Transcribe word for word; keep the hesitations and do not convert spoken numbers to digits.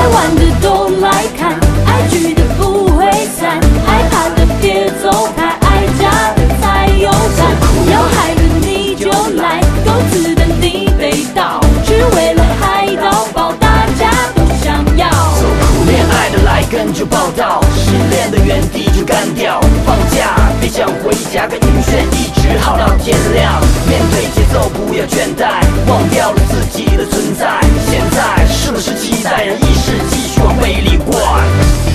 玩的都来看，爱聚的不会散，害怕的别走开，爱家的才有胆。要害了你就来，狗子的你被盗，只为了海盗包，大家都想要。 恋爱的来跟就报道，失恋的原地就干掉。放假别想回家，跟晕眩一直耗到天亮。面对节奏不要倦怠，忘掉了自己的存在。现在是不是期待让意识继续往胃里灌？